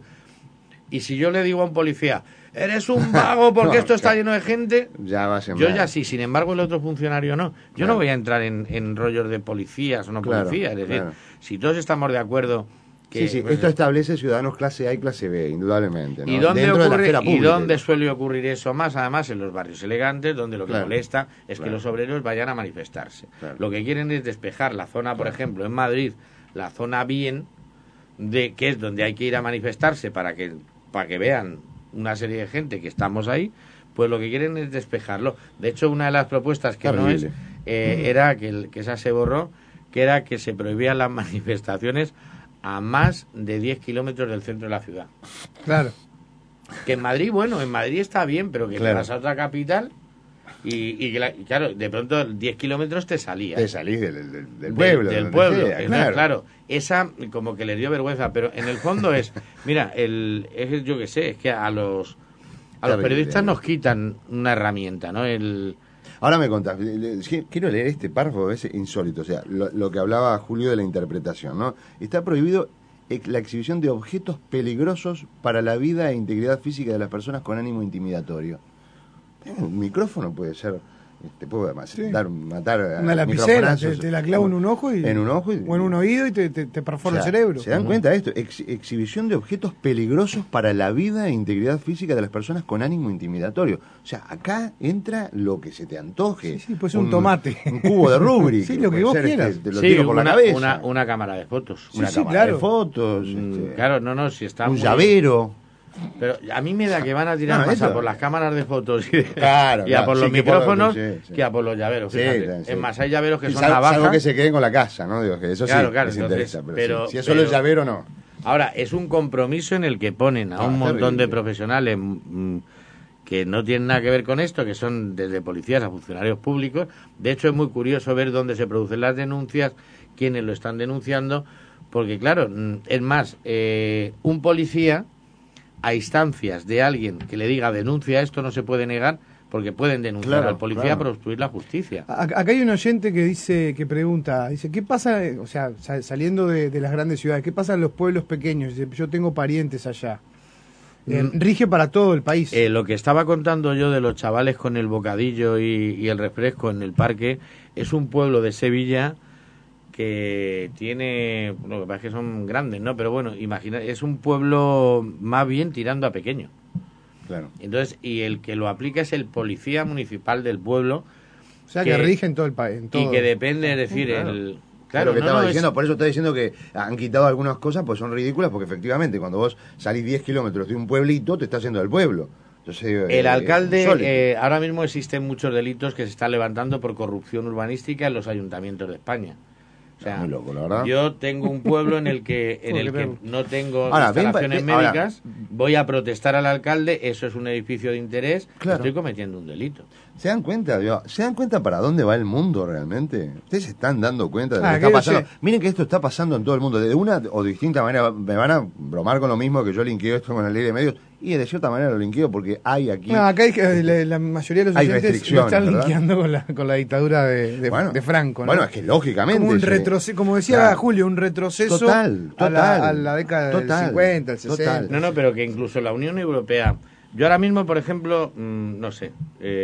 Speaker 4: Y si yo le digo a un policía, eres un vago porque esto está lleno de gente,
Speaker 3: ya va a ser
Speaker 4: yo ya sí, sin embargo el otro funcionario no. Yo no voy a entrar en rollos de policías o no policías. Es decir, si todos estamos de acuerdo...
Speaker 3: esto establece ciudadanos clase A y clase B, indudablemente, ¿no?
Speaker 4: ¿Y dónde suele ocurrir eso más? Además, en los barrios elegantes, donde lo que molesta es que los obreros vayan a manifestarse. Lo que quieren es despejar la zona, por ejemplo, en Madrid, la zona bien, que es donde hay que ir a manifestarse para que vean una serie de gente que estamos ahí, pues lo que quieren es despejarlo. De hecho, una de las propuestas que era que esa se borró, que era que se prohibían las manifestaciones a más de 10 kilómetros del centro de la ciudad.
Speaker 5: Claro.
Speaker 4: Que en Madrid, en Madrid está bien, pero que te vas a otra capital y claro, de pronto 10 kilómetros te salías.
Speaker 3: Te salís del pueblo.
Speaker 4: Del pueblo, claro. Esa como que les dio vergüenza, pero en el fondo mira, yo qué sé, es que a los periodistas nos quitan una herramienta, ¿no?
Speaker 3: Ahora me contás, quiero leer este párrafo, es insólito, o sea, lo que hablaba Julio de la interpretación, ¿no? Está prohibido la exhibición de objetos peligrosos para la vida e integridad física de las personas con ánimo intimidatorio. Un micrófono puede ser, te puede matar
Speaker 5: una lapicera, te la clavo en un ojo o en un oído y te perfora el cerebro.
Speaker 3: ¿Se dan cuenta de esto? Exhibición de objetos peligrosos para la vida e integridad física de las personas con ánimo intimidatorio. O sea, acá entra lo que se te antoje.
Speaker 5: Sí, puede ser un tomate.
Speaker 3: Un cubo de Rubik.
Speaker 5: Sí, lo que vos quieras.
Speaker 3: Te lo tiro por la cabeza.
Speaker 4: Una cámara de fotos.
Speaker 3: Una cámara de fotos.
Speaker 4: Claro, si está
Speaker 3: un llavero.
Speaker 4: Pero a mí me da que van a tirar más a por las cámaras de fotos y a por los
Speaker 3: sí,
Speaker 4: micrófonos
Speaker 3: sí.
Speaker 4: que a por los llaveros.
Speaker 3: Sí,
Speaker 4: Fíjate.
Speaker 3: sí.
Speaker 4: Es más, hay llaveros que son
Speaker 3: Salvo
Speaker 4: navajas.
Speaker 3: que se queden con la casa, ¿no? Digo, que eso
Speaker 4: Claro,
Speaker 3: sí
Speaker 4: claro,
Speaker 3: les
Speaker 4: entonces,
Speaker 3: interesa.
Speaker 4: pero-
Speaker 3: si es solo el
Speaker 4: pero-
Speaker 3: llavero, no.
Speaker 4: Ahora, es un compromiso en el que ponen a un montón de
Speaker 3: terrible.
Speaker 4: profesionales que no tienen nada que ver con esto, que son desde policías a funcionarios públicos. De hecho, es muy curioso ver dónde se producen las denuncias, quiénes lo están denunciando, porque claro, es más, un policía a instancias de alguien que le diga denuncia esto no se puede negar, porque pueden denunciar
Speaker 3: Claro,
Speaker 4: al policía
Speaker 3: claro.
Speaker 4: por obstruir la justicia.
Speaker 5: Acá hay un oyente que pregunta, dice, ¿qué pasa, o sea, saliendo de las grandes ciudades, qué pasa en los pueblos pequeños? Dice, yo tengo parientes allá. Rige para todo el país.
Speaker 4: Lo que estaba contando yo de los chavales con el bocadillo y el refresco en el parque es un pueblo de Sevilla que tiene, lo que pasa es que son grandes, ¿no? Pero bueno, imagina, es un pueblo más bien tirando a pequeño.
Speaker 3: Claro.
Speaker 4: Entonces, y el que lo aplica es el policía municipal del pueblo.
Speaker 5: O sea, que rige en todo el país.
Speaker 4: Y que depende, es decir,
Speaker 3: Claro.
Speaker 4: el...
Speaker 3: Claro, lo que
Speaker 4: no,
Speaker 3: estaba
Speaker 4: no,
Speaker 3: diciendo,
Speaker 4: es-
Speaker 3: por eso está diciendo que han quitado algunas cosas, pues son ridículas, porque efectivamente cuando vos salís 10 kilómetros de un pueblito, te estás yendo del pueblo. Entonces,
Speaker 4: El alcalde,
Speaker 3: insólito.
Speaker 4: ahora mismo existen muchos delitos que se están levantando por corrupción urbanística en los ayuntamientos de España. O sea,
Speaker 3: Muy loco, la verdad.
Speaker 4: yo tengo un pueblo en el que no tengo
Speaker 3: Ahora, ven,
Speaker 4: instalaciones
Speaker 3: ahora-
Speaker 4: médicas, voy a protestar al alcalde, eso es un edificio de interés,
Speaker 3: Claro.
Speaker 4: estoy cometiendo un delito.
Speaker 3: ¿Se dan cuenta? Digo, ¿se dan cuenta para dónde va el mundo realmente? ¿Ustedes se están dando cuenta de lo que
Speaker 5: que
Speaker 3: está pasando?
Speaker 5: sí.
Speaker 3: Miren que esto está pasando en todo el mundo. De una o distinta manera, me van a bromar con lo mismo que yo linkeo esto con la ley de medios, y de cierta manera lo linkeo porque hay aquí...
Speaker 5: No, acá hay que, la mayoría de los
Speaker 3: Hay
Speaker 5: oyentes lo
Speaker 3: restricciones,
Speaker 5: están
Speaker 3: ¿verdad?
Speaker 5: linkeando con la dictadura de Franco, ¿no?
Speaker 3: Bueno, es que lógicamente...
Speaker 5: como un
Speaker 3: sí.
Speaker 5: retroceso, como decía
Speaker 3: Claro.
Speaker 5: Julio, un retroceso
Speaker 3: Total.
Speaker 5: a la década del 50, el 60.
Speaker 4: No, no, pero que incluso la Unión Europea, yo ahora mismo, por ejemplo, no sé,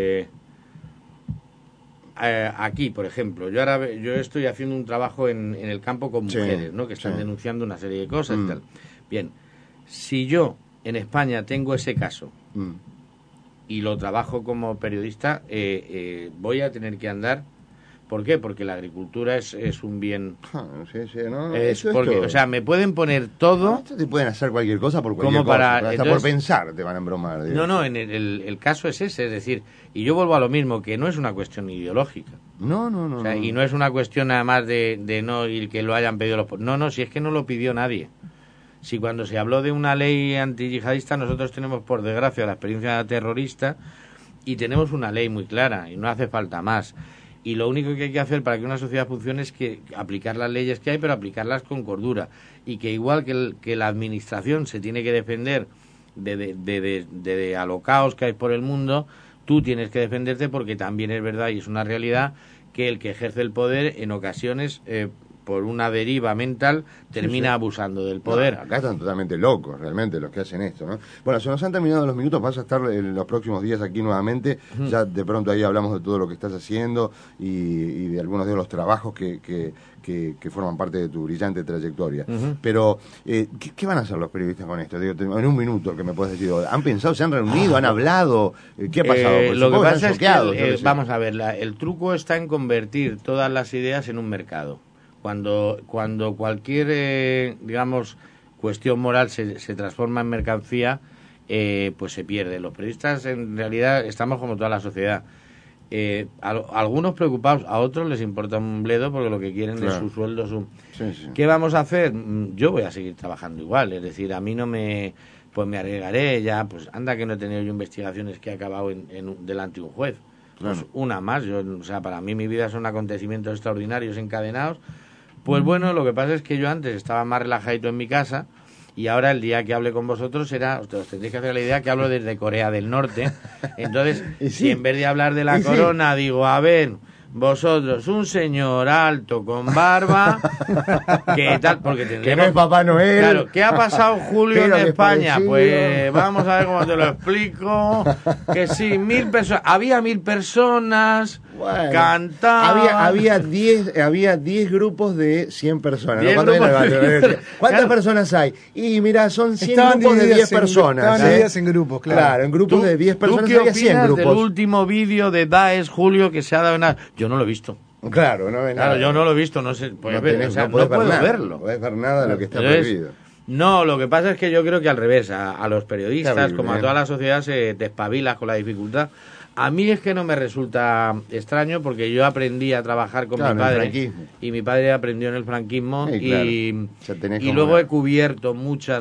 Speaker 4: aquí, por ejemplo, yo estoy haciendo un trabajo en el campo con
Speaker 3: Sí,
Speaker 4: mujeres, ¿no? Que están
Speaker 3: sí.
Speaker 4: denunciando una serie de cosas y
Speaker 3: Mm.
Speaker 4: tal. Bien, si yo en España tengo ese caso
Speaker 3: Mm.
Speaker 4: y lo trabajo como periodista, voy a tener que andar. ¿Por qué? Porque la agricultura es un bien.
Speaker 3: Sí, no,
Speaker 4: Es
Speaker 3: eso es
Speaker 4: porque,
Speaker 3: todo.
Speaker 4: o sea, me pueden poner todo.
Speaker 3: Esto te pueden hacer cualquier cosa por cualquier
Speaker 4: Como para-
Speaker 3: cosa. Hasta
Speaker 4: entonces-
Speaker 3: por pensar te van a embromar. digo.
Speaker 4: No, en el caso es ese, es decir, y yo vuelvo a lo mismo, que no es una cuestión ideológica.
Speaker 3: No.
Speaker 4: O sea, y no es una cuestión nada más de no y que lo hayan pedido los... No, si es que no lo pidió nadie. Si cuando se habló de una ley antiyihadista, nosotros tenemos, por desgracia, la experiencia terrorista y tenemos una ley muy clara y no hace falta más. Y lo único que hay que hacer para que una sociedad funcione es que aplicar las leyes que hay, pero aplicarlas con cordura. Y que igual que la administración se tiene que defender de alocaos que hay por el mundo, tú tienes que defenderte porque también es verdad y es una realidad que el que ejerce el poder en ocasiones por una deriva mental termina abusando del poder.
Speaker 3: No, acá están totalmente locos, realmente, los que hacen esto, ¿no? Bueno, se nos han terminado los minutos, vas a estar en los próximos días aquí nuevamente. Ya de pronto ahí hablamos de todo lo que estás haciendo y de algunos de los trabajos que forman parte de tu brillante trayectoria. Pero, ¿qué van a hacer los periodistas con esto? Digo, en un minuto, que me puedes decir, ¿han pensado, se han reunido, han hablado? ¿Qué ha pasado? Pues
Speaker 4: Lo que
Speaker 3: supongo
Speaker 4: pasa
Speaker 3: están
Speaker 4: es
Speaker 3: choqueados, yo
Speaker 4: que,
Speaker 3: qué sé.
Speaker 4: vamos a ver, el truco está en convertir todas las ideas en un mercado. Cuando cualquier, digamos, cuestión moral se transforma en mercancía, pues se pierde. Los periodistas, en realidad, estamos como toda la sociedad. Algunos preocupados, a otros les importa un bledo porque lo que quieren es su sueldo.
Speaker 3: Sí.
Speaker 4: ¿Qué vamos a hacer? Yo voy a seguir trabajando igual, es decir, a mí no me... Pues me arriesgaré ya, pues anda que no he tenido yo investigaciones que he acabado delante de un juez. Pues una más, o sea, para mí mi vida son acontecimientos extraordinarios encadenados. Pues bueno, lo que pasa es que yo antes estaba más relajadito en mi casa y ahora el día que hable con vosotros os tendréis que hacer la idea que hablo desde Corea del Norte. Entonces, si en vez de hablar de la corona digo, a ver, vosotros, un señor alto con barba, ¿qué tal? Porque tendremos...
Speaker 3: Que no es Papá Noel.
Speaker 4: Claro, ¿qué ha pasado, Julio,
Speaker 3: Pero
Speaker 4: en
Speaker 3: que
Speaker 4: España?
Speaker 3: parecido.
Speaker 4: Pues vamos a ver cómo te lo explico. Que sí, 1.000 personas, había 1.000 personas,
Speaker 3: Bueno,
Speaker 4: cantaban...
Speaker 3: había 10 grupos de 100 personas.
Speaker 4: 10
Speaker 3: ¿no?
Speaker 4: grupos de-
Speaker 3: ¿Cuántas
Speaker 4: Claro.
Speaker 3: personas hay? Y mira, son 100
Speaker 5: Estaban
Speaker 3: grupos de
Speaker 5: divididas
Speaker 3: 10 personas.
Speaker 5: Estaban divididas en grupos, claro.
Speaker 3: En grupos de 10 personas
Speaker 4: ¿Tú qué
Speaker 3: había 100
Speaker 4: opinas del
Speaker 3: grupos.
Speaker 4: último vídeo de Daesh, Julio, que se ha dado en... Yo no lo he visto.
Speaker 3: Claro, no ves nada.
Speaker 4: Claro, yo no lo he visto, no sé. Pues,
Speaker 3: No, tenés-
Speaker 4: o sea,
Speaker 3: no podés
Speaker 4: no puedo
Speaker 3: ver nada,
Speaker 4: verlo.
Speaker 3: No podés ver nada de lo que está
Speaker 4: Entonces,
Speaker 3: prohibido.
Speaker 4: No, lo que pasa es que yo creo que al revés, a los periodistas,
Speaker 3: Terrible,
Speaker 4: como a toda la sociedad, se despabilas con la dificultad. A mí es que no me resulta extraño porque yo aprendí a trabajar con
Speaker 3: Claro,
Speaker 4: mi
Speaker 3: en el
Speaker 4: padre
Speaker 3: franquismo.
Speaker 4: y mi padre aprendió en el franquismo
Speaker 3: Sí, claro.
Speaker 4: y,
Speaker 3: O sea, tenés
Speaker 4: y
Speaker 3: como
Speaker 4: luego
Speaker 3: una-
Speaker 4: he cubierto muchas,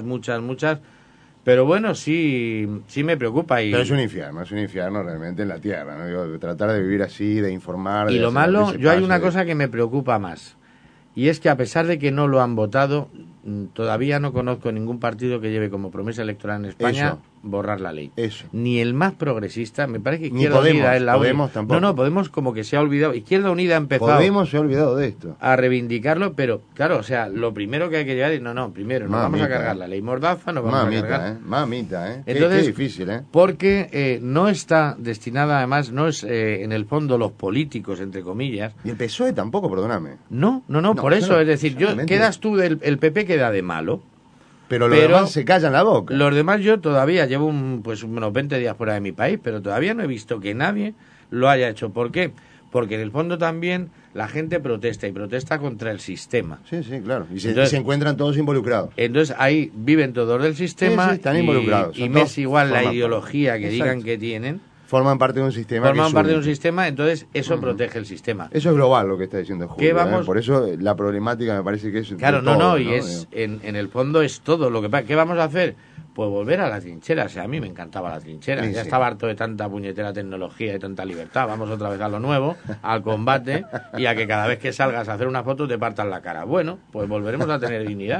Speaker 4: pero bueno, sí me preocupa.
Speaker 3: Pero es un infierno realmente en la tierra, ¿no? Digo, tratar de vivir así, de informar.
Speaker 4: Y
Speaker 3: de
Speaker 4: lo
Speaker 3: hacer
Speaker 4: malo,
Speaker 3: noticias,
Speaker 4: yo hay
Speaker 3: paso
Speaker 4: una
Speaker 3: de-
Speaker 4: cosa que me preocupa más, y es que a pesar de que no lo han votado, todavía no conozco ningún partido que lleve como promesa electoral en España
Speaker 3: Eso.
Speaker 4: borrar la ley.
Speaker 3: Eso.
Speaker 4: Ni el más progresista, me parece que
Speaker 3: Ni
Speaker 4: Izquierda
Speaker 3: Podemos,
Speaker 4: Unida es la
Speaker 3: Podemos
Speaker 4: única.
Speaker 3: tampoco.
Speaker 4: No, Podemos como que se ha olvidado. Izquierda Unida ha empezado
Speaker 3: Podemos se ha olvidado de esto.
Speaker 4: a reivindicarlo, pero claro, o sea, lo primero que hay que llegar es, primero nos vamos a
Speaker 3: Mamita,
Speaker 4: cargar la ley Mordaza, nos vamos a cargar...
Speaker 3: Mamita, ¿eh?
Speaker 4: Entonces,
Speaker 3: Qué difícil, ¿eh?
Speaker 4: Porque no está destinada, además, no es en el fondo los políticos, entre comillas.
Speaker 3: Y el PSOE tampoco, perdóname.
Speaker 4: No, por eso,
Speaker 3: claro,
Speaker 4: es decir,
Speaker 3: solamente-
Speaker 4: quedas tú, el PP queda de malo.
Speaker 3: Pero los
Speaker 4: Pero
Speaker 3: demás se callan la boca.
Speaker 4: Los demás yo todavía llevo unos 20 días fuera de mi país, pero todavía no he visto que nadie lo haya hecho. ¿Por qué? Porque en el fondo también la gente protesta y protesta contra el sistema.
Speaker 3: Sí, claro. Y
Speaker 4: Entonces-
Speaker 3: se encuentran todos involucrados.
Speaker 4: Entonces ahí viven todos del sistema
Speaker 3: Sí, están involucrados.
Speaker 4: y
Speaker 3: Son
Speaker 4: me
Speaker 3: todos-
Speaker 4: es igual la
Speaker 3: forman
Speaker 4: ideología
Speaker 3: parte.
Speaker 4: que
Speaker 3: Exacto.
Speaker 4: digan que tienen,
Speaker 3: Forman parte de un sistema.
Speaker 4: forman
Speaker 3: que es
Speaker 4: parte de un
Speaker 3: único.
Speaker 4: sistema, entonces eso protege el sistema.
Speaker 3: Eso es global lo que está diciendo Julio.
Speaker 4: ¿Qué vamos-
Speaker 3: Por eso la problemática me parece que es. de
Speaker 4: Claro,
Speaker 3: todo,
Speaker 4: y es en el fondo es todo lo que pasa. ¿Qué vamos a hacer? Pues volver a la trinchera. O sea, a mí me encantaba la trinchera.
Speaker 3: Sí,
Speaker 4: Ya
Speaker 3: sí.
Speaker 4: estaba harto de tanta puñetera tecnología y tanta libertad. Vamos otra vez a lo nuevo, al combate, y a que cada vez que salgas a hacer una foto te partan la cara. Bueno, pues volveremos a tener dignidad.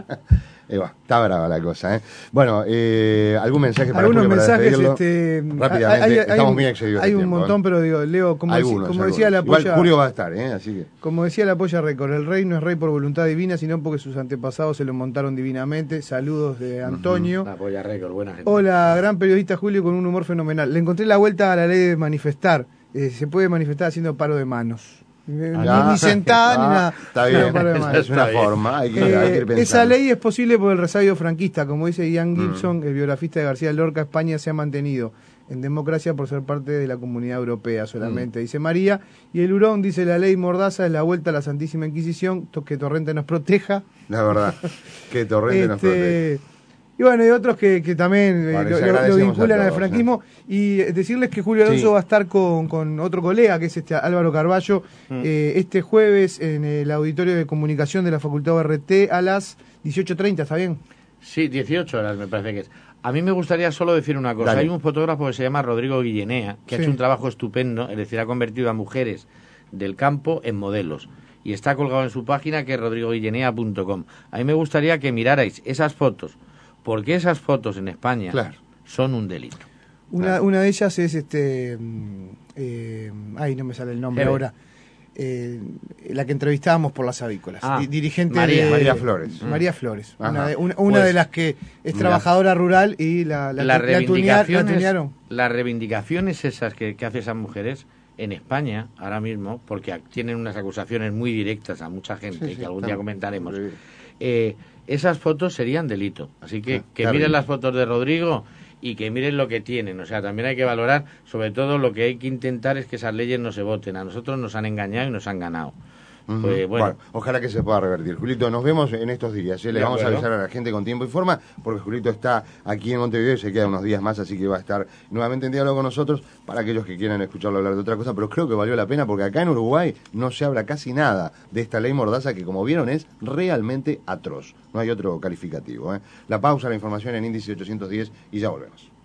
Speaker 3: Está brava la cosa, ¿eh? Bueno, ¿algún mensaje para
Speaker 5: Algunos
Speaker 3: Julio para
Speaker 5: mensajes,
Speaker 3: despedirlo? Rápidamente, estamos muy excedidos de
Speaker 5: hay un
Speaker 3: tiempo,
Speaker 5: montón,
Speaker 3: ¿eh?
Speaker 5: pero digo, Leo, como
Speaker 3: Algunos.
Speaker 5: decía la
Speaker 3: Igual
Speaker 5: polla,
Speaker 3: Julio va a estar, ¿eh? Así que.
Speaker 5: como decía la polla récord, el rey no es rey por voluntad divina, sino porque sus antepasados se lo montaron divinamente. Saludos de Antonio.
Speaker 4: La polla récord, buena gente.
Speaker 5: Hola, gran periodista Julio con un humor fenomenal. Le encontré la vuelta a la ley de manifestar. Se puede manifestar haciendo paro de manos. Ni sentada ni nada.
Speaker 3: Está bien,
Speaker 5: No, paro de manos.
Speaker 3: es una
Speaker 4: Está bien.
Speaker 3: forma, hay que ir pensando.
Speaker 5: Esa ley es posible por el resabio franquista, como dice Ian Gibson, el biografista de García Lorca. España se ha mantenido en democracia por ser parte de la Comunidad Europea solamente, dice María. Y el Hurón dice: la ley Mordaza es la vuelta a la Santísima Inquisición, que Torrente nos proteja.
Speaker 3: La verdad, que Torrente nos protege.
Speaker 5: Y bueno, hay otros que también
Speaker 3: Bueno,
Speaker 5: lo
Speaker 3: agradecemos
Speaker 5: vinculan
Speaker 3: a
Speaker 5: al
Speaker 3: todos,
Speaker 5: franquismo. Y decirles que Julio Alonso
Speaker 3: Sí.
Speaker 5: va a estar con otro colega, que es Álvaro Carballo, este jueves en el Auditorio de Comunicación de la Facultad URT a las 18:30, ¿está bien?
Speaker 4: Sí, 18 horas me parece que es. A mí me gustaría solo decir una cosa.
Speaker 3: Dale.
Speaker 4: Hay un fotógrafo que se llama Rodrigo Guillenea, que ha
Speaker 5: Sí.
Speaker 4: hecho un trabajo estupendo, es decir, ha convertido a mujeres del campo en modelos. Y está colgado en su página, que es rodrigoguillenea.com. A mí me gustaría que mirarais esas fotos, porque esas fotos en España
Speaker 3: Claro.
Speaker 4: son un delito.
Speaker 5: Una de ellas es no me sale el nombre
Speaker 4: Jebe.
Speaker 5: ahora. La que entrevistábamos por las avícolas. Dirigente
Speaker 4: María.
Speaker 5: de
Speaker 3: María Flores.
Speaker 5: María Flores.
Speaker 3: Ajá.
Speaker 5: Una
Speaker 4: Pues,
Speaker 5: de las que es
Speaker 3: mira.
Speaker 5: trabajadora rural y la tunearon.
Speaker 4: las reivindicaciones esas que hacen esas mujeres en España ahora mismo, porque tienen unas acusaciones muy directas a mucha gente,
Speaker 3: Sí, sí,
Speaker 4: que algún
Speaker 3: están-
Speaker 4: día comentaremos, esas fotos serían delito. Así que
Speaker 3: Claro.
Speaker 4: miren las fotos de Rodrigo y que miren lo que tienen. O sea, también hay que valorar, sobre todo lo que hay que intentar es que esas leyes no se voten. A nosotros nos han engañado y nos han ganado.
Speaker 3: Ujú.
Speaker 4: Pues, bueno,
Speaker 3: ojalá que se pueda revertir. Julito, nos vemos en estos días. Le
Speaker 4: De
Speaker 3: vamos a
Speaker 4: acuerdo.
Speaker 3: avisar a la gente con tiempo y forma, porque Julito está aquí en Montevideo y se queda unos días más, así que va a estar nuevamente en diálogo con nosotros para aquellos que quieran escucharlo hablar de otra cosa. Pero creo que valió la pena porque acá en Uruguay no se habla casi nada de esta ley Mordaza que, como vieron, es realmente atroz. No hay otro calificativo, ¿eh? La pausa, la información en Índice 810 y ya volvemos.